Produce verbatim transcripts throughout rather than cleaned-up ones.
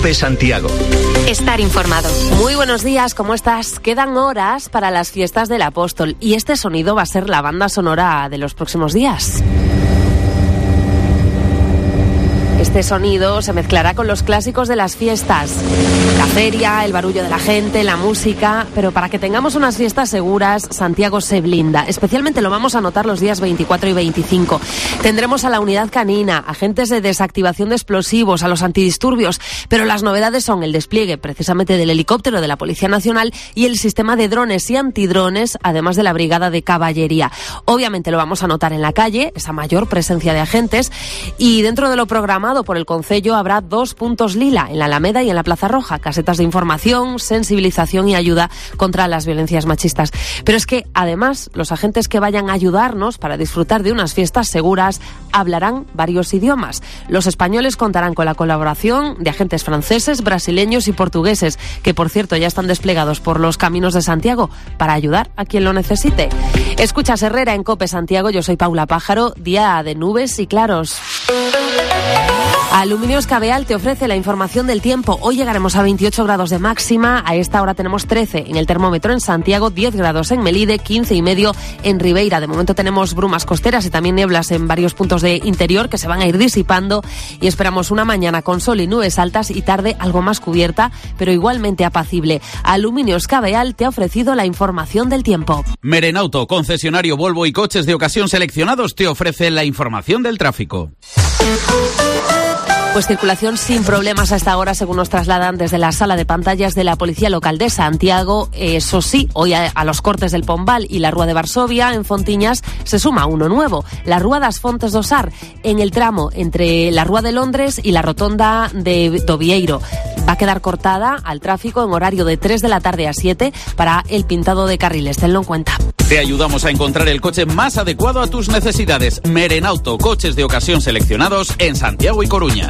COPE Santiago. Estar informado. Muy buenos días, ¿cómo estás? Quedan horas para las fiestas del Apóstol y este sonido va a ser la banda sonora de los próximos días. Este sonido se mezclará con los clásicos de las fiestas, la feria, el barullo de la gente, la música, pero para que tengamos unas fiestas seguras, Santiago se blinda. Especialmente lo vamos a notar los días veinticuatro y veinticinco. Tendremos a la unidad canina, agentes de desactivación de explosivos, a los antidisturbios, pero las novedades son el despliegue precisamente del helicóptero de la Policía Nacional y el sistema de drones y antidrones, además de la brigada de caballería. Obviamente lo vamos a notar en la calle, esa mayor presencia de agentes, y dentro de lo programado por el Concello habrá dos puntos lila, en la Alameda y en la Plaza Roja, casetas de información, sensibilización y ayuda contra las violencias machistas. Pero es que, además, los agentes que vayan a ayudarnos para disfrutar de unas fiestas seguras hablarán varios idiomas. Los españoles contarán con la colaboración de agentes franceses, brasileños y portugueses, que por cierto ya están desplegados por los caminos de Santiago para ayudar a quien lo necesite. Escuchas Herrera en COPE Santiago, yo soy Paula Pájaro, día de nubes y claros. Aluminios Cabeal te ofrece la información del tiempo. Hoy llegaremos a veintiocho grados de máxima. A esta hora tenemos trece en el termómetro en Santiago, diez grados en Melide, quince y medio en Ribeira. De momento tenemos brumas costeras y también nieblas en varios puntos de interior que se van a ir disipando y esperamos una mañana con sol y nubes altas y tarde algo más cubierta, pero igualmente apacible. Aluminios Cabeal te ha ofrecido la información del tiempo. Merenauto, concesionario Volvo y coches de ocasión seleccionados, te ofrece la información del tráfico. Pues circulación sin problemas hasta ahora, según nos trasladan desde la sala de pantallas de la Policía Local de Santiago. Eso sí, hoy a, a los cortes del Pombal y la Rúa de Varsovia, en Fontiñas, se suma uno nuevo, la Rúa das Fontes do Sar, en el tramo entre la Rúa de Londres y la Rotonda de Dovieiro. Va a quedar cortada al tráfico en horario de tres de la tarde a siete para el pintado de carriles. Tenlo en cuenta. Te ayudamos a encontrar el coche más adecuado a tus necesidades. Merenauto, coches de ocasión seleccionados en Santiago y Coruña.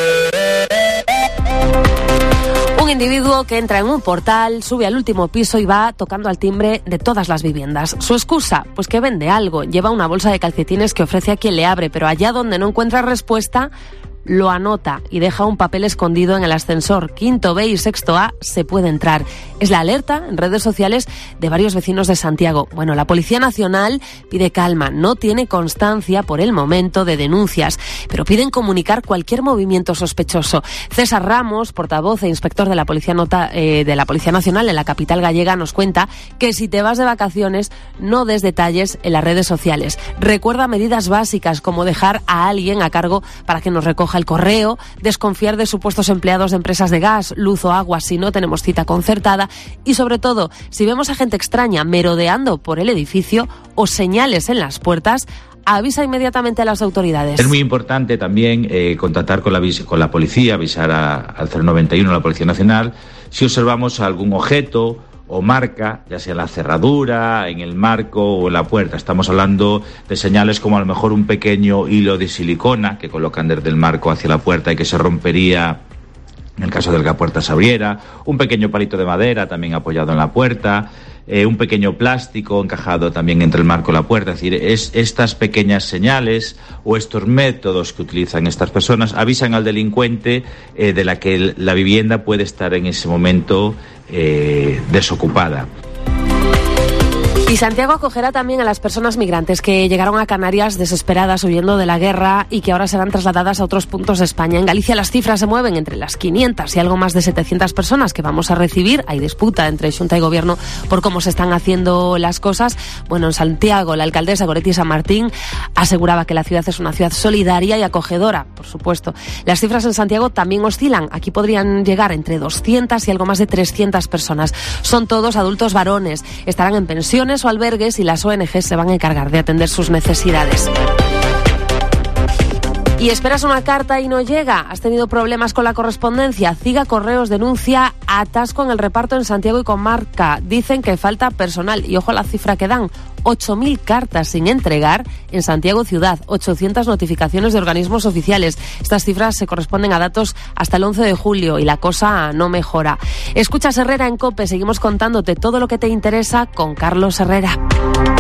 Un individuo que entra en un portal, sube al último piso y va tocando al timbre de todas las viviendas. ¿Su excusa? Pues que vende algo. Lleva una bolsa de calcetines que ofrece a quien le abre, pero allá donde no encuentra respuesta, lo anota y deja un papel escondido en el ascensor. Quinto B y sexto A se puede entrar. Es la alerta en redes sociales de varios vecinos de Santiago. Bueno, la Policía Nacional pide calma. No tiene constancia por el momento de denuncias, pero piden comunicar cualquier movimiento sospechoso. César Ramos, portavoz e inspector de la Policía, Nota, eh, de la Policía Nacional en la capital gallega, nos cuenta que si te vas de vacaciones, no des detalles en las redes sociales. Recuerda medidas básicas como dejar a alguien a cargo para que nos recoja el correo, desconfiar de supuestos empleados de empresas de gas, luz o agua si no tenemos cita concertada y, sobre todo, si vemos a gente extraña merodeando por el edificio o señales en las puertas, avisa inmediatamente a las autoridades. Es muy importante también eh, contactar con la, con la policía, avisar a, al cero noventa y uno, a la Policía Nacional, si observamos algún objeto o marca, ya sea en la cerradura, en el marco o en la puerta. Estamos hablando de señales como a lo mejor un pequeño hilo de silicona que colocan desde el marco hacia la puerta y que se rompería en el caso de que la puerta se abriera, un pequeño palito de madera también apoyado en la puerta, eh, un pequeño plástico encajado también entre el marco y la puerta. Es decir, es, estas pequeñas señales o estos métodos que utilizan estas personas avisan al delincuente eh, de la que el, la vivienda puede estar en ese momento eh, desocupada. Y Santiago acogerá también a las personas migrantes que llegaron a Canarias desesperadas huyendo de la guerra y que ahora serán trasladadas a otros puntos de España. En Galicia las cifras se mueven entre las quinientas y algo más de setecientas personas que vamos a recibir. Hay disputa entre Xunta y Gobierno por cómo se están haciendo las cosas. Bueno, en Santiago, la alcaldesa Goretti San Martín aseguraba que la ciudad es una ciudad solidaria y acogedora, por supuesto. Las cifras en Santiago también oscilan. Aquí podrían llegar entre doscientas y algo más de trescientas personas. Son todos adultos varones. Estarán en pensiones o albergues y las O N G se van a encargar de atender sus necesidades. Y esperas una carta y no llega. ¿Has tenido problemas con la correspondencia? Ciga Correos denuncia atasco en el reparto en Santiago y comarca. Dicen que falta personal. Y ojo a la cifra que dan. ocho mil cartas sin entregar en Santiago Ciudad. ochocientas notificaciones de organismos oficiales. Estas cifras se corresponden a datos hasta el once de julio y la cosa no mejora. Escuchas Herrera en COPE. Seguimos contándote todo lo que te interesa con Carlos Herrera.